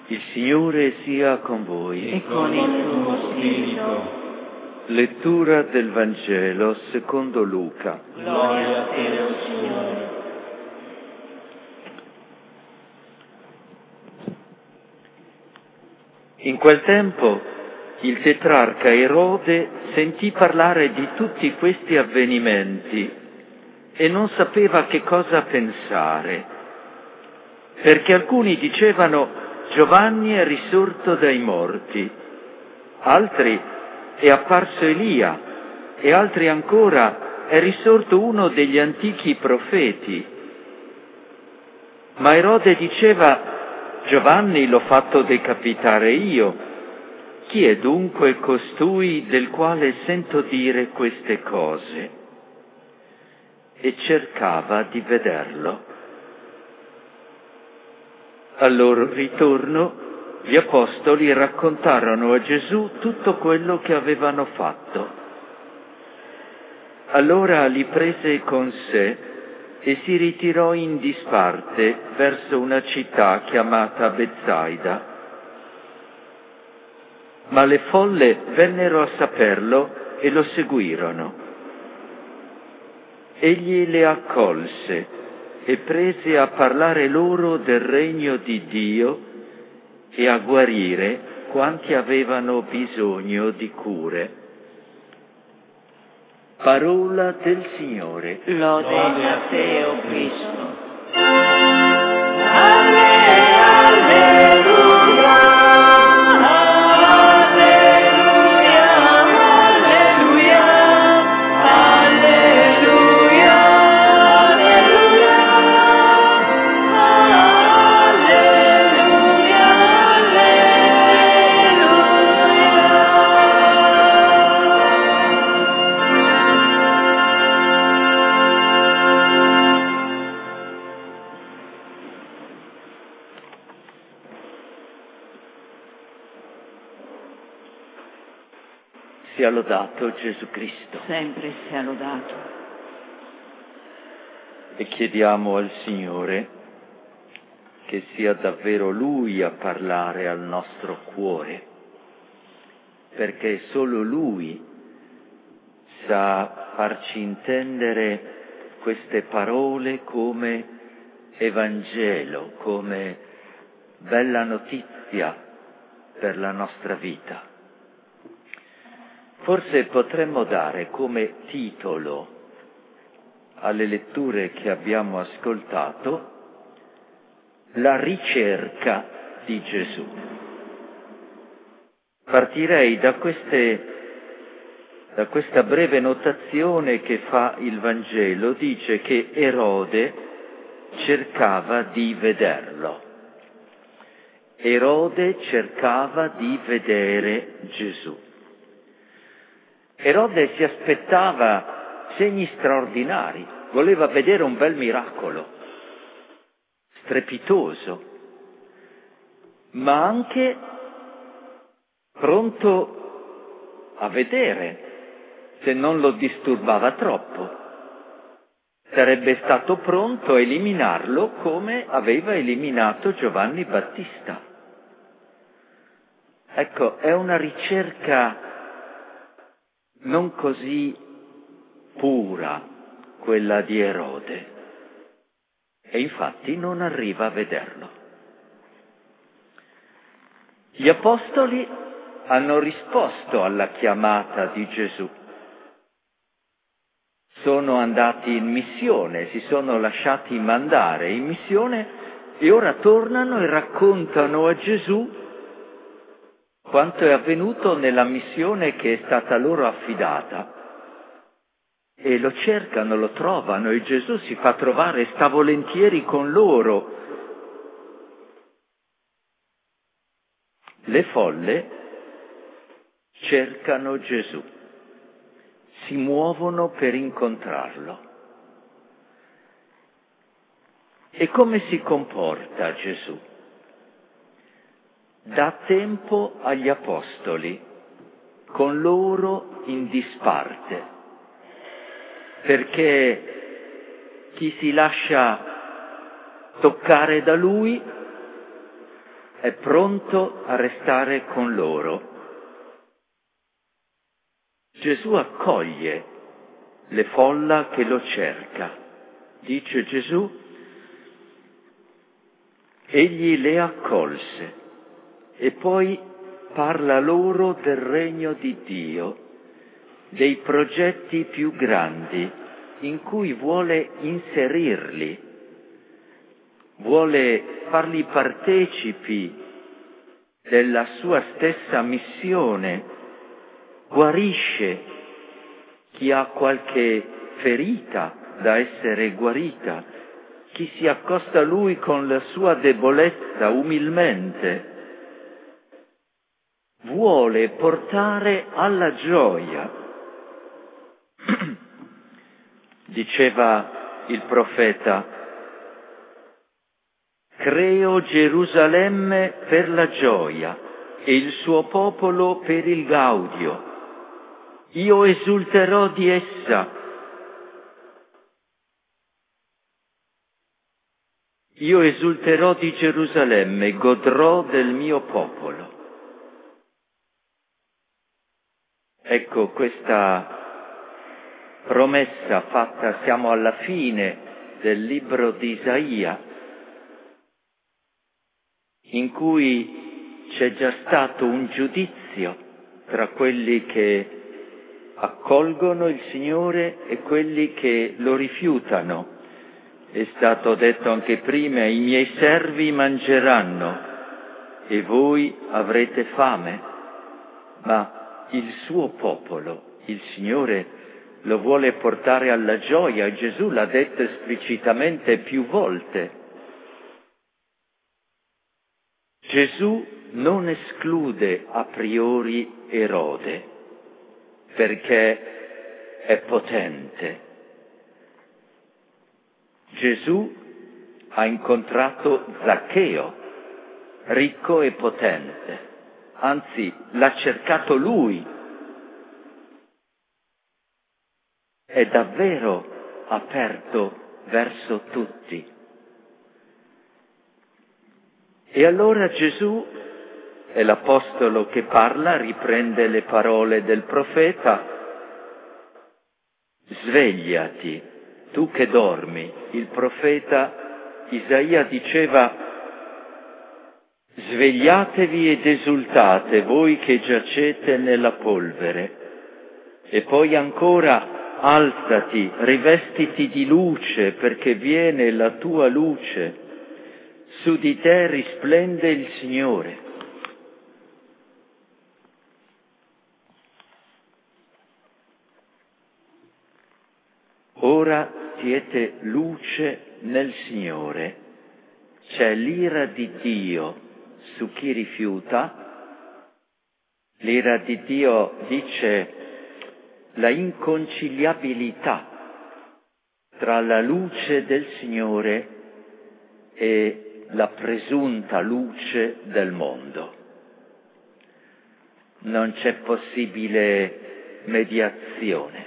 Il Signore sia con voi. E con il tuo spirito. Lettura del Vangelo secondo Luca. Gloria a te, o Signore. In quel tempo il tetrarca Erode sentì parlare di tutti questi avvenimenti e non sapeva che cosa pensare, perché alcuni dicevano: Giovanni è risorto dai morti, altri è apparso Elia e altri ancora è risorto uno degli antichi profeti. Ma Erode diceva: Giovanni l'ho fatto decapitare io. Chi è dunque costui del quale sento dire queste cose? E cercava di vederlo. Al loro ritorno, gli apostoli raccontarono a Gesù tutto quello che avevano fatto. Allora li prese con sé e si ritirò in disparte verso una città chiamata Betsaida. Ma le folle vennero a saperlo e lo seguirono. Egli le accolse e prese a parlare loro del regno di Dio e a guarire quanti avevano bisogno di cure. Parola del Signore. Lode a te, o Cristo. Sia lodato Gesù Cristo. Sempre sia lodato. E chiediamo al Signore che sia davvero Lui a parlare al nostro cuore, perché solo Lui sa farci intendere queste parole come Evangelo, come bella notizia per la nostra vita. Forse potremmo dare come titolo alle letture che abbiamo ascoltato la ricerca di Gesù. Partirei da questa breve notazione che fa il Vangelo. Dice che Erode cercava di vederlo. Erode cercava di vedere Gesù. Erode si aspettava segni straordinari, voleva vedere un bel miracolo, strepitoso, ma anche pronto a vedere se non lo disturbava troppo. Sarebbe stato pronto a eliminarlo come aveva eliminato Giovanni Battista. Ecco, è una ricerca non così pura quella di Erode, e infatti non arriva a vederlo. Gli apostoli hanno risposto alla chiamata di Gesù. Sono andati in missione, si sono lasciati mandare in missione e ora tornano e raccontano a Gesù quanto è avvenuto nella missione che è stata loro affidata. E lo cercano, lo trovano, e Gesù si fa trovare, sta volentieri con loro. Le folle cercano Gesù, si muovono per incontrarlo. E come si comporta Gesù? Dà tempo agli apostoli, con loro in disparte, perché chi si lascia toccare da lui è pronto a restare con loro. Gesù accoglie le folla che lo cerca. Dice Gesù, egli le accolse e poi parla loro del regno di Dio, dei progetti più grandi in cui vuole inserirli, vuole farli partecipi della sua stessa missione, guarisce chi ha qualche ferita da essere guarita, chi si accosta a lui con la sua debolezza umilmente, vuole portare alla gioia. Diceva il profeta, creo Gerusalemme per la gioia e il suo popolo per il gaudio. Io esulterò di essa. Io esulterò di Gerusalemme, godrò del mio popolo. Ecco questa promessa fatta, siamo alla fine del libro di Isaia, in cui c'è già stato un giudizio tra quelli che accolgono il Signore e quelli che lo rifiutano. È stato detto anche prima, i miei servi mangeranno e voi avrete fame, ma il suo popolo, il Signore, lo vuole portare alla gioia. Gesù l'ha detto esplicitamente più volte. Gesù non esclude a priori Erode, perché è potente. Gesù ha incontrato Zaccheo, ricco e potente, anzi l'ha cercato lui. È davvero aperto verso tutti. E allora Gesù, è l'apostolo che parla, riprende le parole del profeta, svegliati, tu che dormi. Il profeta Isaia diceva, svegliatevi ed esultate, voi che giacete nella polvere. E poi ancora, alzati, rivestiti di luce, perché viene la tua luce. Su di te risplende il Signore. Ora siete luce nel Signore. C'è l'ira di Dio su chi rifiuta. L'ira di Dio dice la inconciliabilità tra la luce del Signore e la presunta luce del mondo. Non c'è possibile mediazione.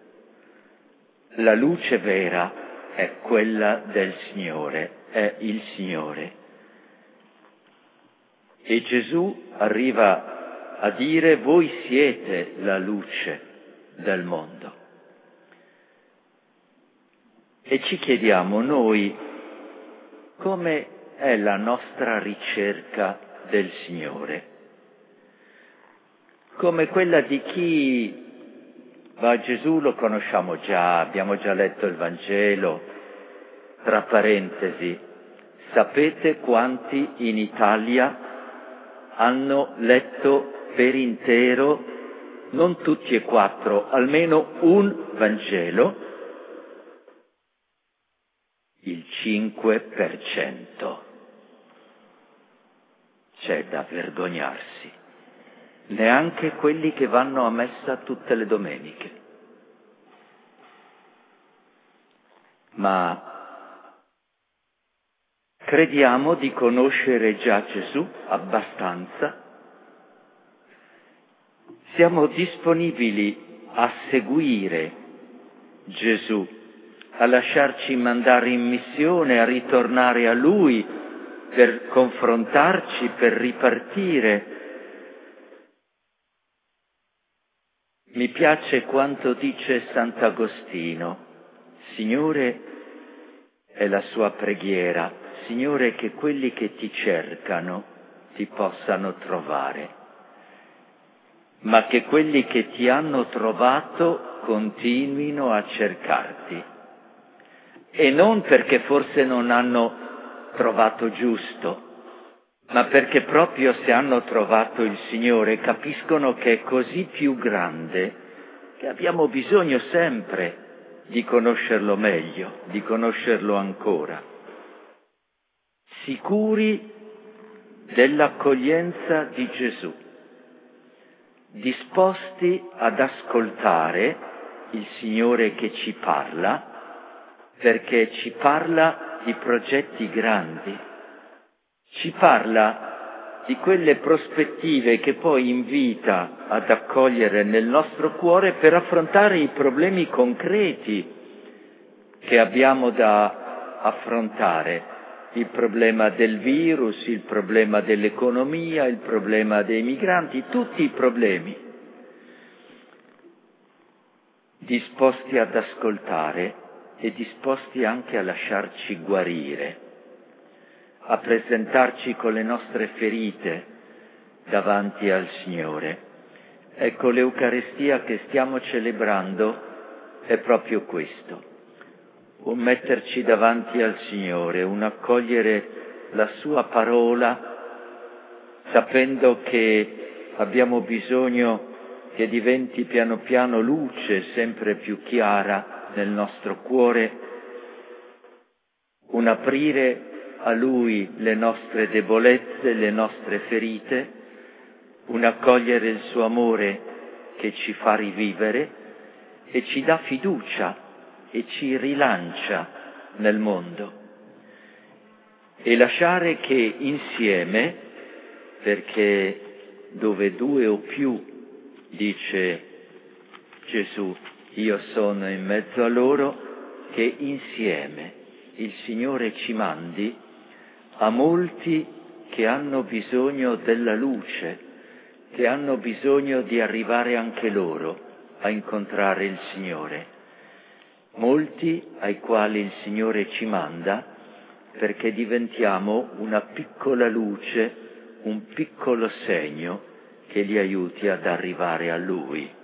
La luce vera è quella del Signore, è il Signore. E Gesù arriva a dire, voi siete la luce del mondo. E ci chiediamo noi, come è la nostra ricerca del Signore? Come quella di chi va a Gesù, lo conosciamo già, abbiamo già letto il Vangelo. Tra parentesi, sapete quanti in Italia hanno letto per intero, non tutti e 4, almeno un Vangelo? Il 5%. C'è da vergognarsi. Neanche quelli che vanno a messa tutte le domeniche. Ma crediamo di conoscere già Gesù abbastanza? Siamo disponibili a seguire Gesù, a lasciarci mandare in missione, a ritornare a Lui, per confrontarci, per ripartire. Mi piace quanto dice Sant'Agostino: Signore, è la sua preghiera, Signore, che quelli che ti cercano ti possano trovare, ma che quelli che ti hanno trovato continuino a cercarti. E non perché forse non hanno trovato giusto, ma perché proprio se hanno trovato il Signore capiscono che è così più grande che abbiamo bisogno sempre di conoscerlo meglio, di conoscerlo ancora. Sicuri dell'accoglienza di Gesù, disposti ad ascoltare il Signore che ci parla, perché ci parla di progetti grandi, ci parla di quelle prospettive che poi invita ad accogliere nel nostro cuore per affrontare i problemi concreti che abbiamo da affrontare, il problema del virus, il problema dell'economia, il problema dei migranti, tutti i problemi. Disposti ad ascoltare e disposti anche a lasciarci guarire, a presentarci con le nostre ferite davanti al Signore. Ecco, l'Eucaristia che stiamo celebrando è proprio questo, un metterci davanti al Signore, un accogliere la Sua parola, sapendo che abbiamo bisogno che diventi piano piano luce sempre più chiara nel nostro cuore, un aprire a Lui le nostre debolezze, le nostre ferite, un accogliere il suo amore che ci fa rivivere e ci dà fiducia e ci rilancia nel mondo. E lasciare che insieme, perché dove due o più, dice Gesù, io sono in mezzo a loro, che insieme il Signore ci mandi a molti che hanno bisogno della luce, che hanno bisogno di arrivare anche loro a incontrare il Signore. Molti ai quali il Signore ci manda perché diventiamo una piccola luce, un piccolo segno che li aiuti ad arrivare a Lui.